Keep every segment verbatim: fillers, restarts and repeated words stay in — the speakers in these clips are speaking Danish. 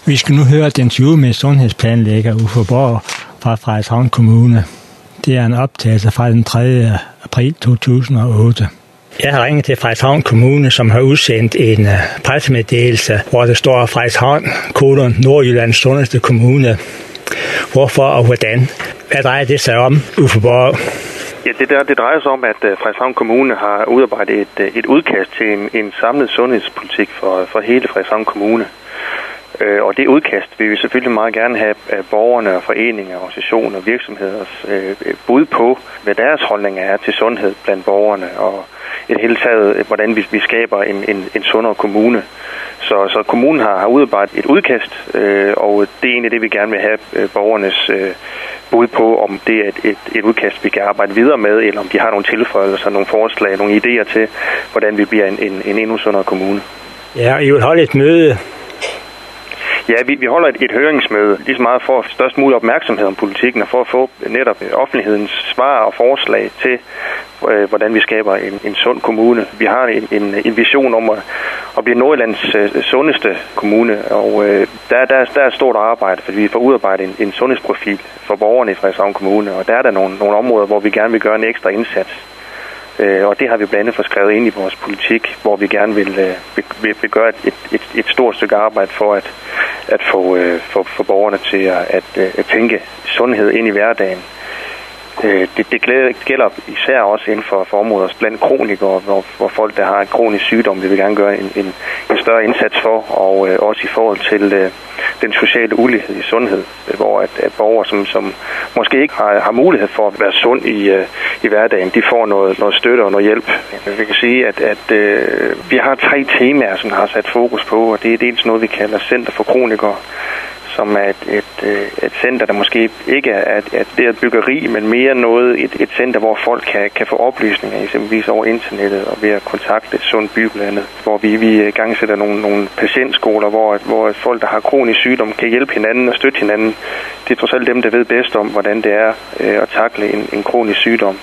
Vi skal nu høre et interview med sundhedsplanlægger Uffe Borg fra Frederikshavn Kommune. Det er en optagelse fra den tredje april to tusind og otte. Jeg har ringet til Frederikshavn Kommune, som har udsendt en pressemeddelelse, hvor der står Frederikshavn, kolon Nordjyllands sundeste kommune. Hvorfor og hvordan? Hvad drejer det sig om, Uffe Borg? Ja, det, der, det drejer sig om, at Frederikshavn Kommune har udarbejdet et, et udkast til en, en samlet sundhedspolitik for, for hele Frederikshavn Kommune. Og det udkast vil vi selvfølgelig meget gerne have borgerne og foreninger, organisationer og virksomheders øh, bud på, hvad deres holdning er til sundhed blandt borgerne, og i det hele taget, hvordan vi, vi skaber en, en, en sundere kommune. Så, så kommunen har, har udarbejdet et udkast, øh, og det er egentlig det, vi gerne vil have øh, borgernes øh, bud på, om det er et, et, et udkast, vi kan arbejde videre med, eller om de har nogle tilføjelser, nogle forslag, nogle idéer til, hvordan vi bliver en, en, en endnu sundere kommune. Ja, I vil holde et møde. Ja, vi, vi holder et, et høringsmøde, lige så meget for at få størst mulig opmærksomhed om politikken, og for at få netop offentlighedens svar og forslag til, øh, hvordan vi skaber en, en sund kommune. Vi har en, en, en vision om at, at blive Nordjyllands øh, sundeste kommune, og øh, der, der, der er et stort arbejde, fordi vi får udarbejdet en, en sundhedsprofil for borgerne i Frederikshavn Kommune, og der er der nogle, nogle områder, hvor vi gerne vil gøre en ekstra indsats. Øh, og det har vi blandt andet fået skrevet ind i vores politik, hvor vi gerne vil, øh, vil, vil gøre et, et, et stort stykke arbejde for at, at få, øh, for, for borgerne til at, at, at tænke sundhed ind i hverdagen. Øh, det, det gælder især også inden for, for områder blandt kronikere, hvor, hvor folk, der har en kronisk sygdom, det vil gerne gøre en, en, en større indsats for, og øh, også i forhold til øh, den sociale ulighed i sundhed, hvor at, at borgere, som, som måske ikke har, har mulighed for at være sund i, øh, i hverdagen, de får noget, noget støtte og noget hjælp. Vi kan sige, at, at øh, vi har tre temaer, som har sat fokus på, og det er dels noget, vi kalder Center for Kronikere, som er et, et, et center, der måske ikke er et, et, det er et byggeri, men mere noget, et, et center, hvor folk kan, kan få oplysninger, eksempelvis over internettet og ved at kontakte et sundt by blandt andet, hvor vi, vi gangsætter nogle, nogle patientskoler, hvor, hvor folk, der har kronisk sygdom, kan hjælpe hinanden og støtte hinanden. Det er trods alt dem, der ved bedst om, hvordan det er øh, at takle en, en kronisk sygdom.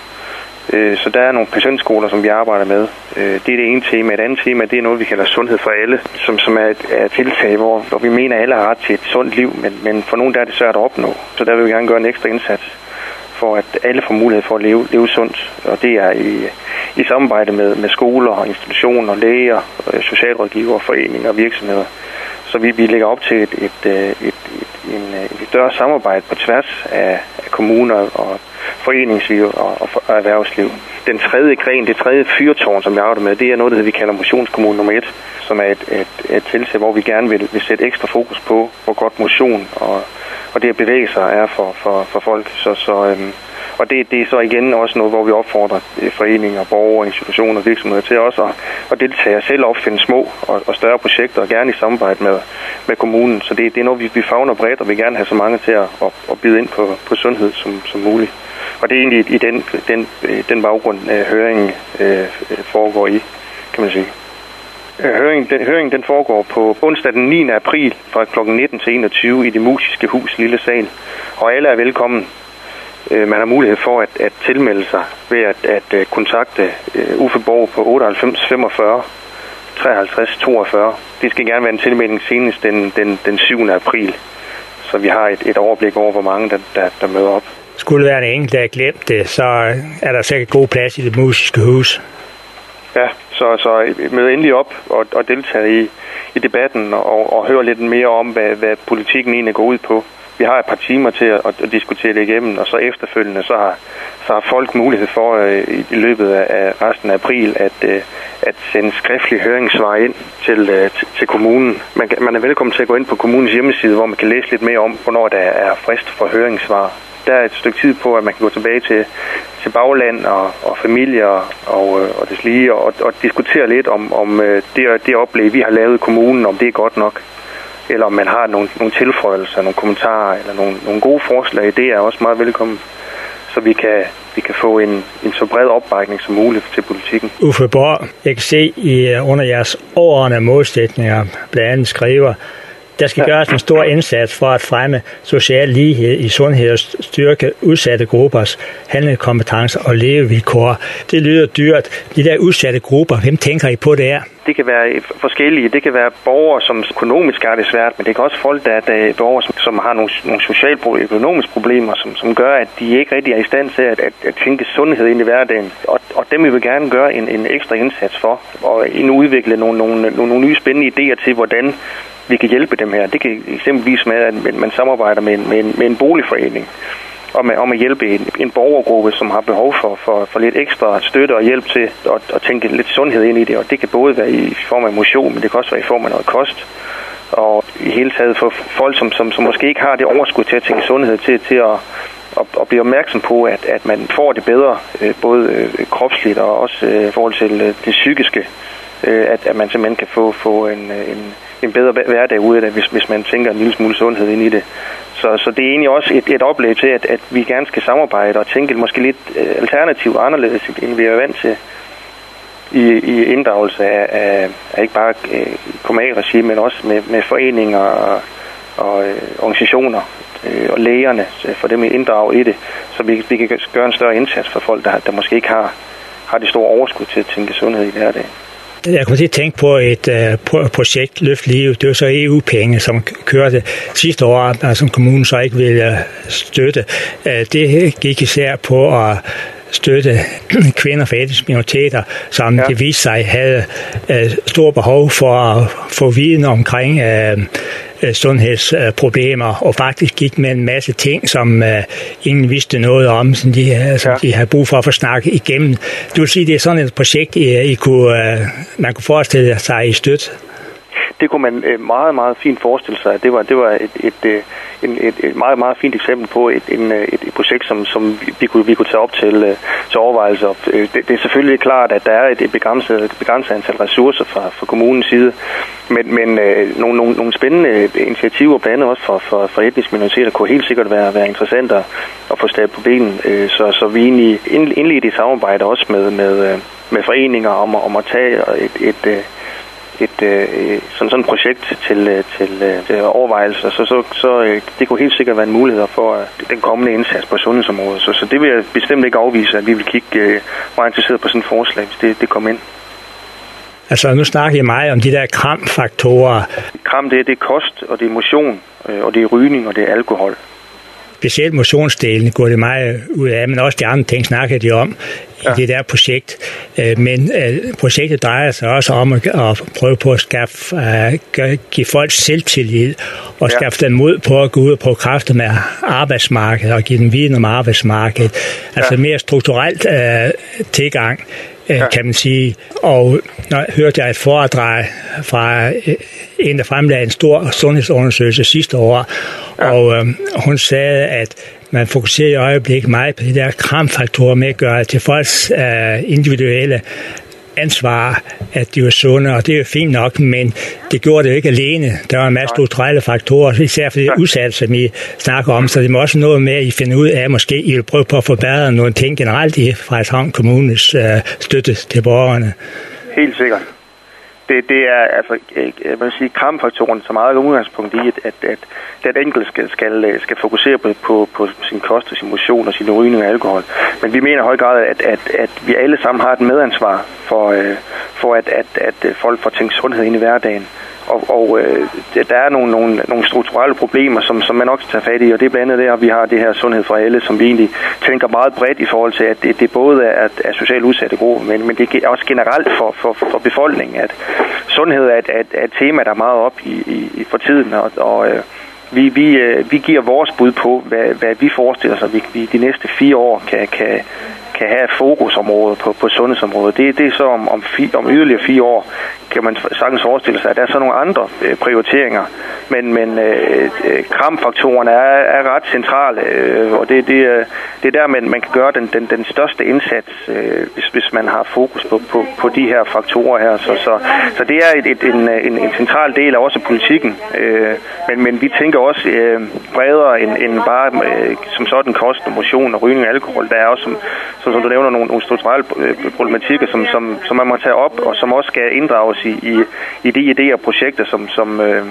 Så der er nogle patientskoler, som vi arbejder med. Det er det ene tema. Et andet tema, det er noget, vi kalder sundhed for alle, som, som er et, er et tiltag, hvor, hvor vi mener, at alle har ret til et sundt liv, men, men for nogle der er det svært at opnå. Så der vil vi gerne gøre en ekstra indsats for, at alle får mulighed for at leve, leve sundt. Og det er i, i samarbejde med, med skoler, institutioner, læger, socialrådgivere, foreninger og virksomheder. Så vi, vi lægger op til et, et, et, et, en, et større samarbejde på tværs af, af kommuner og foreningsliv og, og erhvervsliv. Den tredje gren, det tredje fyrtårn, som jeg arbejder med, det er noget, det vi kalder motionskommune nummer et, som er et, et, et tiltag, hvor vi gerne vil, vil sætte ekstra fokus på, hvor godt motion og, og det at bevæge sig er for, for, for folk. Så, så, øhm, og det, det er så igen også noget, hvor vi opfordrer foreninger, borgere, institutioner og virksomheder til også at, at deltage og selv opfinde små og, og større projekter, og gerne i samarbejde med, med kommunen. Så det, det er noget, vi, vi favner bredt, og vi gerne have så mange til at, at, at byde ind på, på sundhed som, som muligt. Og det er egentlig i den, den, den baggrund, øh, høringen øh, foregår i, kan man sige. Høringen den, høringen, den foregår på onsdag den niende april fra klokken nitten til enogtyve i Det Musiske Hus Lille Sal. Og alle er velkommen. Man har mulighed for at, at tilmelde sig ved at, at kontakte uh, Uffe Borg på otteoghalvfems femogfyrre treoghalvtreds toogfyrre. Det skal gerne være en tilmelding senest den, den, den syvende april, så vi har et, et overblik over, hvor mange der, der, der møder op. Skulle være en enkelt, der har glemt det, så er der sikkert god plads i Det Musiske Hus. Ja, så, så mød endelig op og, og deltage i, i debatten og, og høre lidt mere om, hvad, hvad politikken egentlig går ud på. Vi har et par timer til at, at diskutere det igennem, og så efterfølgende så har, så har folk mulighed for øh, i, i løbet af resten af april at, øh, at sende skriftlige høringssvar ind til, øh, til, til kommunen. Man, man er velkommen til at gå ind på kommunens hjemmeside, hvor man kan læse lidt mere om, hvornår der er frist for høringssvar. Der er et stykke tid på, at man kan gå tilbage til, til bagland og, og familie og, og, og deslige og, og diskutere lidt om, om det, det oplæg, vi har lavet i kommunen, om det er godt nok. Eller om man har nogle, nogle tilføjelser, nogle kommentarer eller nogle, nogle gode forslag, det er også meget velkommen. Så vi kan, vi kan få en, en så bred opbakning som muligt til politikken. Uffe Borg, jeg kan se i, under jeres overordnede målsætninger, blandt andet skriver, Der skal gøres en stor indsats for at fremme social lighed i sundhed og styrke udsatte gruppers handlekompetencer og levevilkår. Det lyder dyrt. De der udsatte grupper, hvem tænker I på det er? Det kan være forskellige. Det kan være borgere, som økonomisk er det svært, men det kan også folk, der er borgere, som, som har nogle, nogle sociale og økonomiske problemer, som, som gør, at de ikke rigtig er i stand til at, at, at tænke sundhed ind i hverdagen. Og, og dem vil vi gerne gøre en, en ekstra indsats for, og udvikle nogle, nogle, nogle, nogle nye spændende idéer til, hvordan vi kan hjælpe dem her. Det kan eksempelvis med, at man samarbejder med en, med en, med en boligforening, om at, om at hjælpe en, en borgergruppe, som har behov for, for, for lidt ekstra støtte og hjælp til at, at tænke lidt sundhed ind i det. Og det kan både være i form af motion, men det kan også være i form af noget kost. Og i hele taget for folk, som, som, som måske ikke har det overskud til at tænke sundhed, til, til at, at, at blive opmærksom på, at, at man får det bedre, både kropsligt og også i forhold til det psykiske, at, at man simpelthen kan få, få en, en, en bedre hverdag ud af det, hvis, hvis man tænker en lille smule sundhed ind i det. Så, så det er egentlig også et, et oplæg til, at, at vi gerne skal samarbejde og tænke måske lidt alternativt og anderledes, end vi er vant til i, i inddragelse af, af, af ikke bare kommunal regi, men også med, med foreninger og, og øh, organisationer øh, og lægerne, for dem at inddrage i det, så vi, vi kan gøre en større indsats for folk, der, der måske ikke har, har det store overskud til at tænke sundhed i hverdagen. Jeg kunne til at tænke på et uh, projekt, Løft Livet. Det var så E U-penge, som kørte sidste år, som kommunen så ikke ville støtte. Uh, det gik især på at støtte kvinder fra etniske minoriteter, som ja. det viste sig havde uh, stor behov for at få viden omkring uh, sundhedsproblemer, og faktisk gik med en masse ting, som uh, ingen vidste noget om, som de, uh, som ja. de havde brug for at få snakket igennem. Du vil sige, det er sådan et projekt, I, I kunne, uh, man kunne forestille sig i støtte? Det kunne man uh, meget, meget fint forestille sig. Det var, det var et, et, et, et, et meget, meget fint eksempel på et, en, et, et projekt, som, som vi, kunne, vi kunne tage op til, uh, til overvejelse. Det, det er selvfølgelig klart, at der er et, et begrænset, et begrænset antal ressourcer fra, fra kommunens side, men, men uh, nogle, nogle, nogle spændende initiativer, blandt andet også for, for, for etniske minoriteter, kunne helt sikkert være, være interessante at få stablet på benen. Uh, så, så vi egentlig indledte i samarbejde også med, med, med foreninger om, om at tage et, et, et et øh, sådan sådan et projekt til til, til overvejelse, så så så det kunne helt sikkert være en mulighed for uh, den kommende indsats på sundhedsområdet. Så så det vil jeg bestemt ikke afvise, at vi vil kigge uh, meget interesseret på sådan et forslag, hvis det det kommer ind. Altså nu snakker jeg meget om de der kramfaktorer. Kram, det er det er kost, og det er motion, øh, og det er rygning, og det er alkohol. Specielt motionsdelen går det meget ud af, men også de andre ting snakker de om i ja. det der projekt. Men projektet drejer sig også om at prøve på at skaffe, give folk selvtillid og ja. skaffe dem mod på at gå ud på kræfter med arbejdsmarkedet og give dem viden om arbejdsmarkedet. Altså ja. mere strukturelt uh, tilgang. Ja. kan man sige. Og når hørte jeg et foredrag fra en, der fremlagde en stor sundhedsundersøgelse sidste år, ja. og øh, hun sagde, at man fokuserer i øjeblikket meget på de der kramfaktorer med at gøre til folks øh, individuelle ansvar, at de var sunde, og det er jo fint nok, men det gjorde det jo ikke alene. Der var en masse strukturelle faktorer, især for det udsatte, som I snakker om, så det må også noget med, at I finder ud af, at måske I vil prøve på at forbedre nogle ting generelt i Frederikshavn Kommunes øh, støtte til borgerne. Helt sikkert. Det, det er altså, jeg vil sige, kramfaktoren så meget udgangspunkt i, at, at, at den enkelte skal, skal, skal fokusere på, på, på sin kost og sin motion og sin rygning og alkohol. Men vi mener i høj grad, at, at, at vi alle sammen har et medansvar for, for at, at, at folk får tænkt sundhed ind i hverdagen. Og, og øh, der er nogle, nogle, nogle strukturelle problemer, som, som man nok skal tage fat i, og det er blandt andet der, vi har det her sundhed for alle, som vi egentlig tænker meget bredt i forhold til, at det, det både er, er socialt udsatte grupper, men, men det er også generelt for, for, for befolkningen, at sundhed er et, er et tema, der er meget op i, i, for tiden, og, og øh, vi, vi, øh, vi giver vores bud på, hvad, hvad vi forestiller sig, vi, vi de næste fire år kan, kan kan have fokusområdet på, på sundhedsområdet. Det, det er så om, om, fi, om yderligere fire år, kan man sagtens forestille sig, at der er så nogle andre øh, prioriteringer. Men, men øh, kramfaktorerne er, er ret centrale, øh, og det, det, øh, det er der, man, man kan gøre den, den, den største indsats, øh, hvis, hvis man har fokus på, på, på de her faktorer her. Så, så, så det er et, et, en, en, en central del af også politikken. Øh, men, men vi tænker også øh, bredere end, end bare øh, som sådan kost, motion og rygning og alkohol. Der er også, som, som, som du nævner, nogle, nogle strukturelle problematikker, som, som, som man må tage op, og som også skal inddrages i, i, i de idéer og projekter, som, som, øh,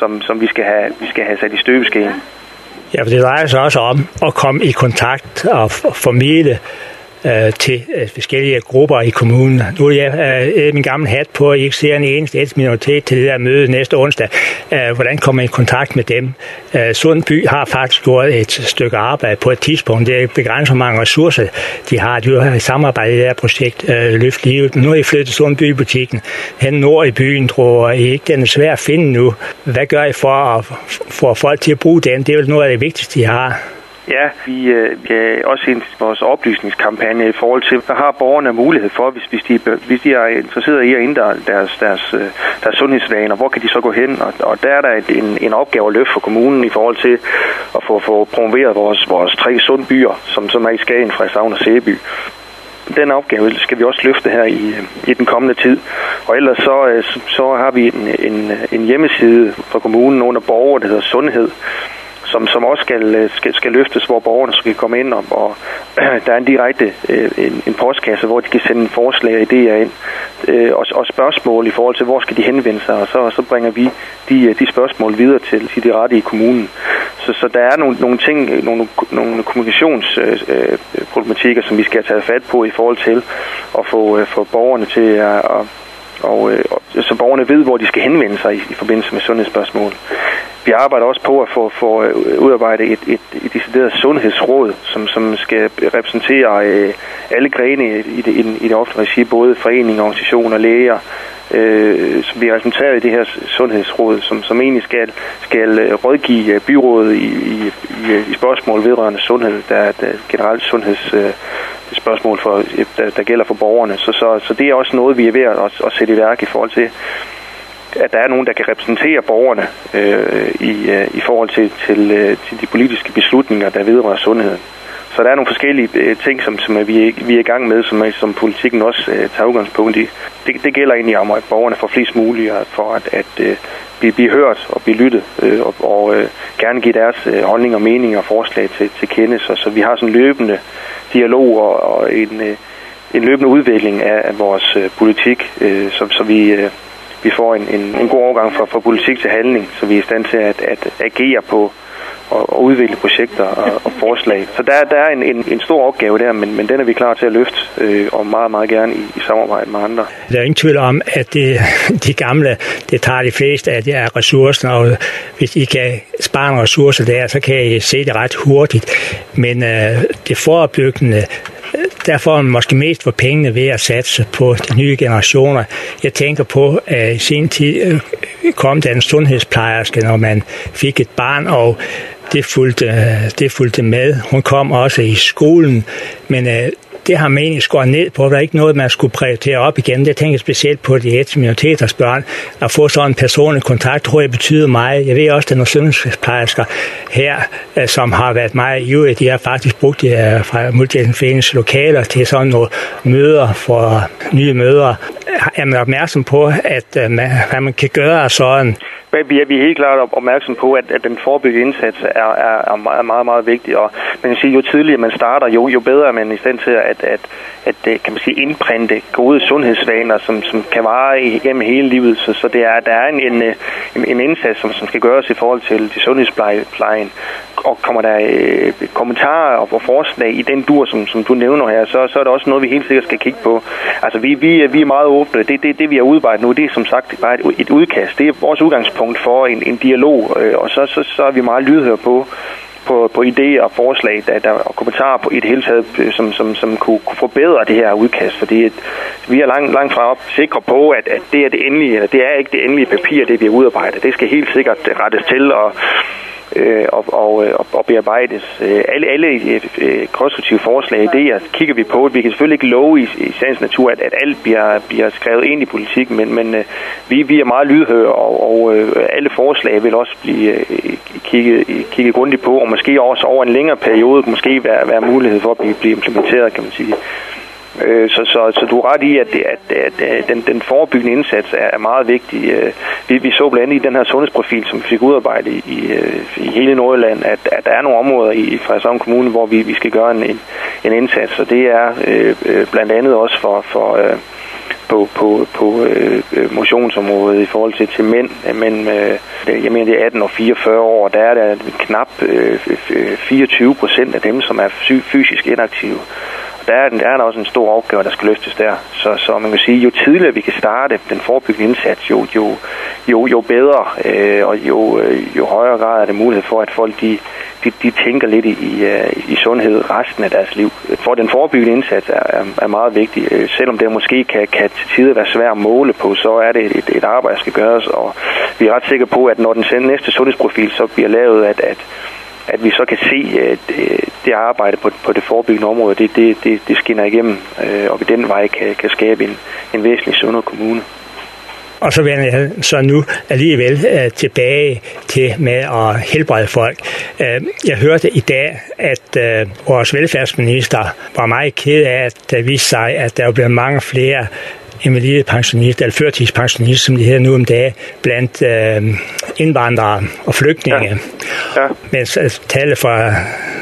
som, som vi, skal have, vi skal have sat i støbeskeen. Ja, for det drejer sig også om at komme i kontakt og formidle øh, til øh, forskellige grupper i kommunen. Nu er jeg øh, min gamle hat på, at I ikke ser en eneste etnisk minoritet til det der møde næste onsdag. Øh, hvordan kommer I i kontakt med dem? Øh, Sundby har faktisk gjort et stykke arbejde på et tidspunkt. Det er begrænset mange ressourcer, de har. De har i samarbejde i det her projekt øh, Løft Livet. Nu er I flyttet til Sundby-butikken. Hen nord i byen, tror jeg ikke. Den er svær at finde nu. Hvad gør I for at få folk til at bruge den? Det er jo noget af det vigtigste, de har. Ja, vi øh, kan også i vores oplysningskampagne i forhold til, hvad har borgerne mulighed for, hvis, hvis, de, hvis de er interesseret i at ændre deres, deres, deres sundhedsvaner, hvor kan de så gå hen? Og, og der er der en, en opgave at løfte for kommunen i forhold til at få, få promoveret vores, vores tre sund byer, som, som er i Skagen, Frederikshavn og Sæby. Den opgave skal vi også løfte her i, i den kommende tid. Og ellers så, så har vi en, en, en hjemmeside for kommunen under borgere, der hedder Sundhed, som, som også skal, skal, skal løftes, hvor borgerne skal komme ind, og, og der er en direkte en, en postkasse, hvor de kan sende forslag og idéer ind, og, og spørgsmål i forhold til, hvor skal de henvende sig, og så, så bringer vi de, de spørgsmål videre til, til de rette i kommunen. Så, så der er nogle, nogle ting, nogle, nogle kommunikationsproblematikker, som vi skal have taget fat på i forhold til at få, få borgerne til at, at Og, og så borgerne ved, hvor de skal henvende sig i, i forbindelse med sundhedsspørgsmål. Vi arbejder også på at få, få udarbejdet et, et, et decideret sundhedsråd, som, som skal repræsentere øh, alle grene i det, i, i det offentlige regi, både foreninger, organisationer, læger, øh, som bliver repræsenteret i det her sundhedsråd, som, som egentlig skal, skal rådgive byrådet i, i, i, i spørgsmål vedrørende sundhed, der er generelt sundheds øh, spørgsmål, for, der, der gælder for borgerne. Så, så, så det er også noget, vi er ved at, at sætte i værk i forhold til, at der er nogen, der kan repræsentere borgerne øh, i, øh, i forhold til, til, øh, til de politiske beslutninger, der vedrører sundheden. Så der er nogle forskellige øh, ting, som, som vi, vi er i gang med, som, som politikken også øh, tager udgangspunkt i. Det, det gælder egentlig om, at borgerne får flest muligt for at, at øh, blive, blive hørt og blive lyttet, øh, og, og øh, gerne give deres øh, holdninger, meninger og forslag til, til kende. Så, så vi har sådan løbende dialog og, og en, øh, en løbende udvikling af, af vores øh, politik, øh, så, så vi... Øh, vi får en, en, en god overgang fra, fra politik til handling, så vi er i stand til at, at agere på og, og udvikle projekter og, og forslag. Så der, der er en, en, en stor opgave der, men, men den er vi klar til at løfte, øh, og meget, meget gerne i, i samarbejde med andre. Der er ingen tvivl om, at det, de gamle, det tager de fleste af de her ressourcer, og hvis I kan spare nogle ressourcer der, så kan I se det ret hurtigt. Men øh, det forebyggende, der får man måske mest for pengene ved at satse på de nye generationer. Jeg tænker på, at i sin tid kom den sundhedsplejerske, når man fik et barn, og det fulgte, det fulgte med. Hun kom også i skolen, men det har man egentlig skåret ned på. Der er ikke noget, man skulle prioritere op igen. Det tænker jeg specielt på de etniske minoriteters børn. At få sådan en personlig kontakt, tror jeg betyder meget. Jeg ved også, at der er nogle sundhedsplejersker her, som har været meget ivrige. De har faktisk brugt det fra multietniske lokaler til sådan nogle møder for nye møder. Er man opmærksom på, at man, hvad man kan gøre sådan? Vi er, vi er helt klart opmærksom på, at, at den forebyggende indsats er, er, er meget, meget, meget vigtig. Og man kan sige, jo tidligere man starter, jo, jo bedre er man i stand til at, at, at, kan man sige, indprinte gode sundhedsvaner, som, som kan vare igennem hele livet. Så, så det er, der er en, en, en indsats, som, som skal gøres i forhold til, til sundhedsplejen. Og kommer der øh, kommentarer og forslag i den dur, som, som du nævner her, så, så er det også noget, vi helt sikkert skal kigge på. Altså, vi, vi, vi er meget åbne. Det, det, det vi har udarbejdet nu, det er som sagt bare et, et udkast. Det er vores udgangspunkt for en, en dialog, øh, og så, så, så er vi meget lydhøre på, på, på idéer og forslag der, der, og kommentarer på i det hele taget, som, som, som kunne, kunne forbedre det her udkast. Fordi et, vi er langt, langt fra op sikre på, at, at det er det endelige, eller det er ikke det endelige papir, det vi har udarbejdet. Det skal helt sikkert rettes til og Øh, og, og, og bearbejdes. Alle, alle øh, konstruktive forslag og idéer kigger vi på. Vi kan selvfølgelig ikke love i, i sagens natur, at, at alt bliver, bliver skrevet ind i politik, men, men øh, vi, vi er meget lydhøre, og, og øh, alle forslag vil også blive øh, kigget, kigget grundigt på, og måske også over en længere periode måske være, være mulighed for at blive, blive implementeret, kan man sige. Så, så, så du er ret i, at, det, at, at den, den forebyggende indsats er meget vigtig. Vi, vi så blandt andet i den her sundhedsprofil, som vi fik udarbejdet i, i hele Nordjylland, at, at der er nogle områder i Frederikshavn Kommune, hvor vi, vi skal gøre en, en indsats, og det er øh, blandt andet også for, for, på, på, på øh, motionsområdet i forhold til, til mænd. Men øh, jeg mener, det er atten og fireogfyrre år, der er der knap øh, fireogtyve procent af dem, som er fysisk inaktive. Der er, der er der også en stor opgave, der skal løftes der. Så, så man kan sige, jo tidligere vi kan starte den forebyggende indsats, jo, jo, jo, jo bedre, øh, og jo, jo højere grad er det mulighed for, at folk de, de, de tænker lidt i, i, i sundhed resten af deres liv. For den forebyggende indsats er, er meget vigtig. Selvom det måske kan, kan til tider være svært at måle på, så er det et, et arbejde, der skal gøres. Og vi er ret sikre på, at når den næste sundhedsprofil så bliver lavet, at, at at vi så kan se, at det arbejde på, på det forebyggende område, det, det, det, det skinner igennem, og ved den vej kan, kan skabe en, en væsentlig sundere kommune. Og så vender jeg så nu alligevel uh, tilbage til med at helbrede folk. Uh, jeg hørte i dag, at uh, vores velfærdsminister var meget ked af, at det viste sig, at der bliver mange flere invalidepensionister, eller førtidspensionister, som de hedder nu om dagen, blandt øh, indvandrere og flygtninge. Ja. Ja. Mens tallet for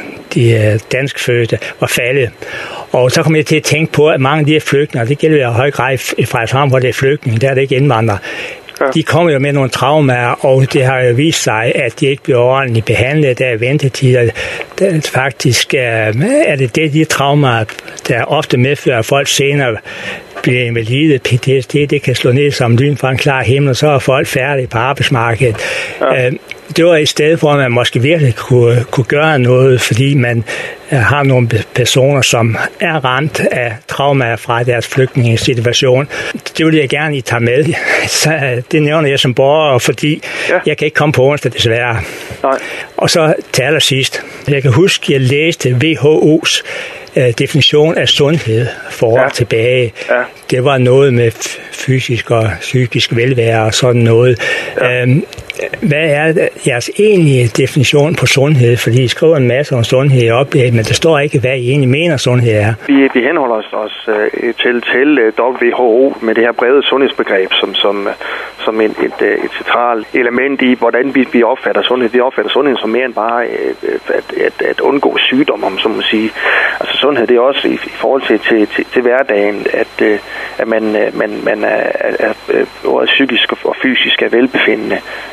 de øh, danskfødte var faldet. Og så kom jeg til at tænke på, at mange af de her flygtninge, det gælder jo i høj grad i Frederikshavn, hvor det er flygtninge, der er det ikke indvandrere. Ja. De kommer jo med nogle traumer, og det har jo vist sig, at de ikke bliver ordentligt behandlet. Der er ventetider. Der faktisk er det det, de traumer, der ofte medfører, at folk senere bliver invalide. P T S D, det kan slå ned som lyn fra en klar himmel, og så er folk færdige på arbejdsmarkedet. Ja. Det var et sted, hvor man måske virkelig kunne, kunne gøre noget, fordi man har nogle personer, som er ramt af traumer fra deres flygtningesituation. Det vil jeg gerne I tage med. Så det nævner jeg som borger, fordi ja. Jeg kan ikke komme på onsdag desværre. Nej. Og så til allersidst. Jeg kan huske, jeg læste W H O's definition af sundhed for år ja. tilbage. Ja. Det var noget med fysisk og psykisk velvære og sådan noget. Ja. Øhm, hvad er jeres egentlige definition på sundhed? Fordi I skriver en masse om sundhed i oplægget, men der står ikke, hvad I egentlig mener, sundhed er. Vi, vi henholder os, os uh, til, til uh, W H O med det her brede sundhedsbegreb, som, som, uh, som et, et, et centralt element i, hvordan vi, vi opfatter sundhed. Vi opfatter sundhed som mere end bare uh, at, at, at undgå sygdom, om så må sige. Altså sundhed, det er også i, i forhold til, til, til, til hverdagen, at, uh, at man, uh, man, man er, er, er både psykisk og fysisk er velbefindende.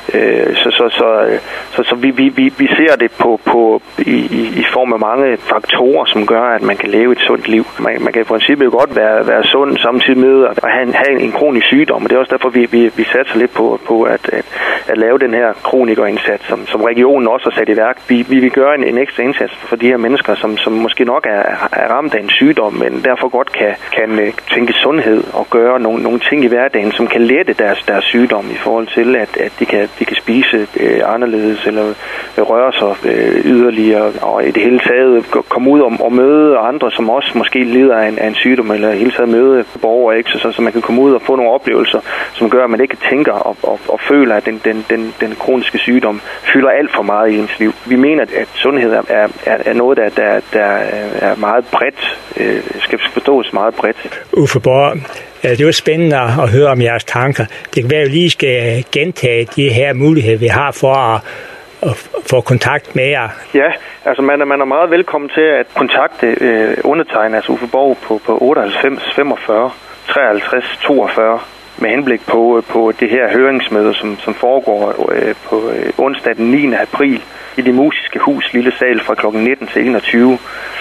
Så, så, så, så, så vi, vi, vi ser det på, på, i, i form af mange faktorer, som gør, at man kan leve et sundt liv. Man, man kan i princippet godt være, være sund samtidig med at have en, have en kronisk sygdom, og det er også derfor, vi, vi, vi satser lidt på, på at, at, at lave den her kronikerindsats, som, som regionen også har sat i værk. Vi, vi vil gøre en, en ekstra indsats for de her mennesker, som, som måske nok er, er ramt af en sygdom, men derfor godt kan, kan tænke sundhed og gøre nogle, nogle ting i hverdagen, som kan lette deres, deres sygdom i forhold til, at, at de kan, de kan spise øh, anderledes eller øh, røre sig øh, yderligere og i det hele taget komme ud og, og møde andre, som også måske lider af en, af en sygdom eller i det hele taget møde borgere, ikke? Så, så, så man kan komme ud og få nogle oplevelser, som gør, at man ikke tænker og, og, og føler, at den, den, den, den kroniske sygdom fylder alt for meget i ens liv. Vi mener, at sundhed er, er, er noget, der, der, der er meget bredt, øh, skal forstås meget bredt. Uffe Borg, det er jo spændende at høre om jeres tanker. Det kan være, at vi lige skal gentage de her muligheder, vi har for at, at få kontakt med jer. Ja, altså man er, man er meget velkommen til at kontakte øh, undertegne, altså Uffe Borg på, på otteoghalvfems femogfyrre treoghalvtreds toogfyrre med henblik på, på det her høringsmøde, som, som foregår øh, på øh, onsdag den niende april i Det Musiske Hus Lille Sal fra klokken nitten til enogtyve.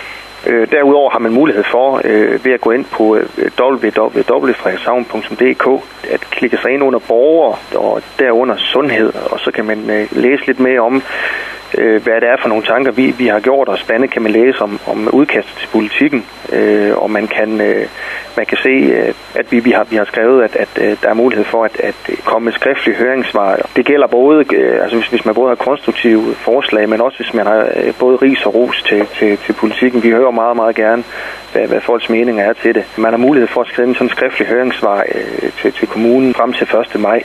Øh, derudover har man mulighed for, øh, ved at gå ind på øh, w w w punktum frederikshavn punktum d k, at klikke sig ind under borgere og derunder sundhed, og så kan man øh, læse lidt mere om, øh, hvad det er for nogle tanker, vi, vi har gjort, og spændende kan man læse om, om udkastet til politikken, øh, og man kan, øh, man kan se, øh, at vi, vi, har, vi har skrevet, at, at øh, der er mulighed for at, at komme med skriftlige høringssvar. Det gælder både, øh, altså hvis, hvis man både har konstruktive forslag, men også hvis man har øh, både ris og ros til, til, til politikken. Vi hører meget, meget gerne, hvad, hvad folks meninger er til det. Man har mulighed for at skrive sådan en skriftlig høringssvar øh, til, til kommunen frem til første maj.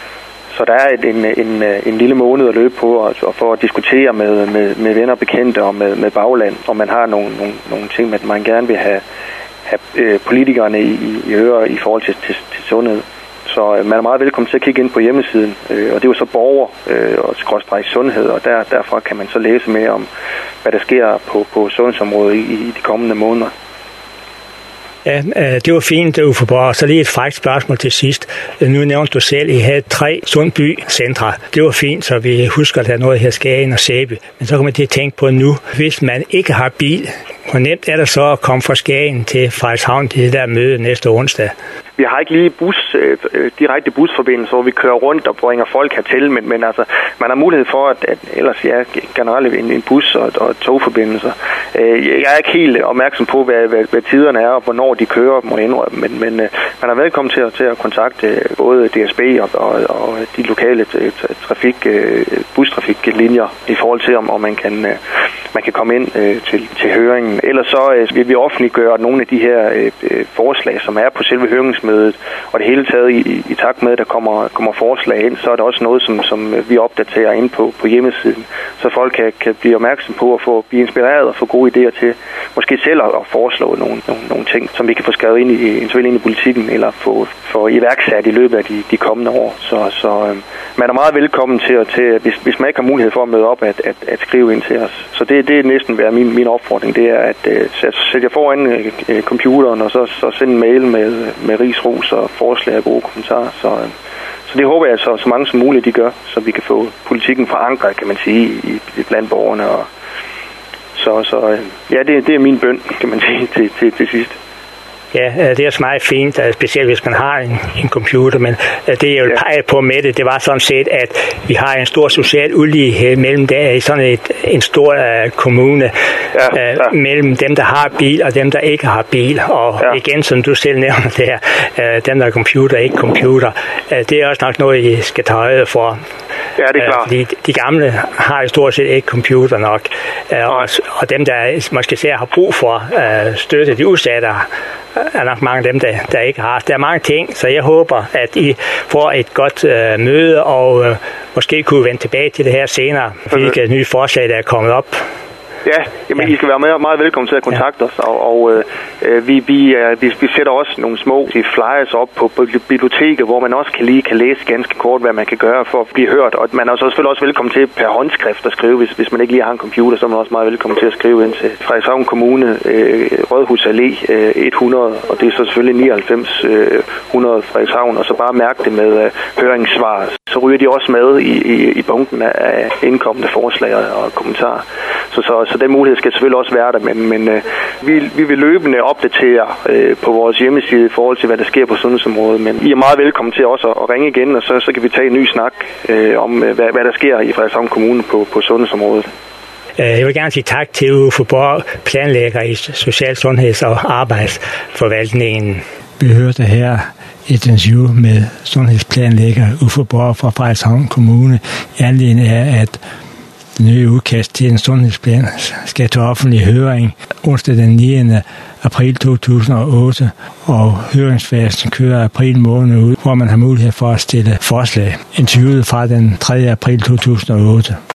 Så der er en, en, en lille måned at løbe på og, og for at diskutere med, med, med venner og bekendte og med, med bagland, og man har nogle, nogle, nogle ting, man, man gerne vil have, have øh, politikerne i, i øre i forhold til, til, til sundhed. Så øh, man er meget velkommen til at kigge ind på hjemmesiden, øh, og det er jo så borger øh, og skråstreg sundhed, og der, derfra kan man så læse mere om, hvad der sker på, på sundhedsområdet i, i de kommende måneder. Ja, det var fint, Uffe Borg. Så lige et frækt spørgsmål til sidst. Nu nævnte du selv, at I havde tre Sundby-centre. Det var fint, så vi husker, at der er noget her Skagen og Sæby. Men så kan man til at tænke på nu, hvis man ikke har bil, hvor nemt er det så at komme fra Skagen til Frederikshavn til det der møde næste onsdag? Vi har ikke lige bus, øh, direkte busforbindelse, hvor vi kører rundt og bringer folk hertil, men, men altså, man har mulighed for, at, at ellers ja, generelt en, en bus og, og togforbindelser. Øh, jeg er ikke helt opmærksom på, hvad, hvad, hvad tiderne er og hvornår de kører, må jeg indrømme, men, men øh, man er velkommen til, til at kontakte både D S B og, og, og de lokale trafik, øh, bustrafiklinjer i forhold til, om, om man kan, øh, man kan komme ind øh, til, til høringen. Ellers så øh, vil vi offentliggøre nogle af de her øh, forslag, som er på selve høringsmødet, og det hele taget i, i, i takt med, at der kommer, kommer forslag ind, så er det også noget, som, som vi opdaterer ind på, på hjemmesiden, så folk kan, kan blive opmærksom på at få, blive inspireret og få gode idéer til måske selv at foreslå nogle, nogle, nogle ting, som vi kan få skrevet ind i, ind i politikken, eller få, få iværksat i løbet af de, de kommende år. Så, så øh, man er meget velkommen til, til hvis, hvis man ikke har mulighed for at møde op, at, at, at skrive ind til os. Så det, det er næsten være min, min opfordring, det er at øh, sætte jer foran øh, computeren, og så, så sende en mail med, med ris, ros og forslag og gode kommentarer. Så, øh, så det håber jeg, så, så mange som muligt de gør, så vi kan få politikken forankret, kan man sige, i, i blandt borgerne. Og, så så øh, ja, det, det er min bøn, kan man sige, til, til, til sidst. Ja, det er også meget fint, specielt hvis man har en, en computer, men det jeg vil pege på med det, det var sådan set, at vi har en stor social ulighed mellem der i sådan et, en stor uh, kommune, ja, ja. Uh, mellem dem, der har bil og dem, der ikke har bil. Og ja. igen, som du selv nævner der, uh, dem, der har computer og ikke computer, uh, det er også nok noget, I skal tage højde for. Ja, det er klart. Fordi de gamle har jo stort set ikke computer nok, uh, og, og dem, der måske især har brug for uh, støtte, de udsatte, er nok mange af dem, der, der ikke har. Der er mange ting, så jeg håber, at I får et godt uh, møde, og uh, måske kunne vende tilbage til det her senere, hvilke nye forslag, der er kommet op. Ja, jamen, ja. I skal være meget, meget velkommen til at kontakte ja. os, og, og øh, vi, vi, øh, vi, vi sætter også nogle små flyers op på, på biblioteket, hvor man også kan lige kan læse ganske kort, hvad man kan gøre for at blive hørt, og man er så selvfølgelig også velkommen til per håndskrift at skrive, hvis, hvis man ikke lige har en computer, så er man også meget velkommen til at skrive ind til Frederikshavn Kommune, øh, Rådhus Allé øh, hundrede, og det er så selvfølgelig nioghalvfems hundrede Frederikshavn, og så bare mærke det med øh, høringssvar. Så ryger de også med i, i, i bunken af indkommende forslag og kommentarer. Så, så, så den mulighed skal selvfølgelig også være der, men, men øh, vi, vi vil løbende opdatere øh, på vores hjemmeside i forhold til, hvad der sker på sundhedsområdet. Men I er meget velkommen til også at, at ringe igen, og så, så kan vi tage en ny snak øh, om, hvad, hvad der sker i Frederikshavn Kommune på, på sundhedsområdet. Jeg vil gerne sige tak til Uffe Borg, planlægger i Social-, Sundheds- og Arbejdsforvaltningen. Vi hørte her et interview med sundhedsplanlægger Uffe Borg fra Frederikshavn Kommune i anledning af, at det nye udkast til en sundhedsplan skal til offentlig høring onsdag den niende april to tusind og otte, og høringsfasen kører april måned ud, hvor man har mulighed for at stille forslag. Interviewet fra den tredje april to tusind og otte.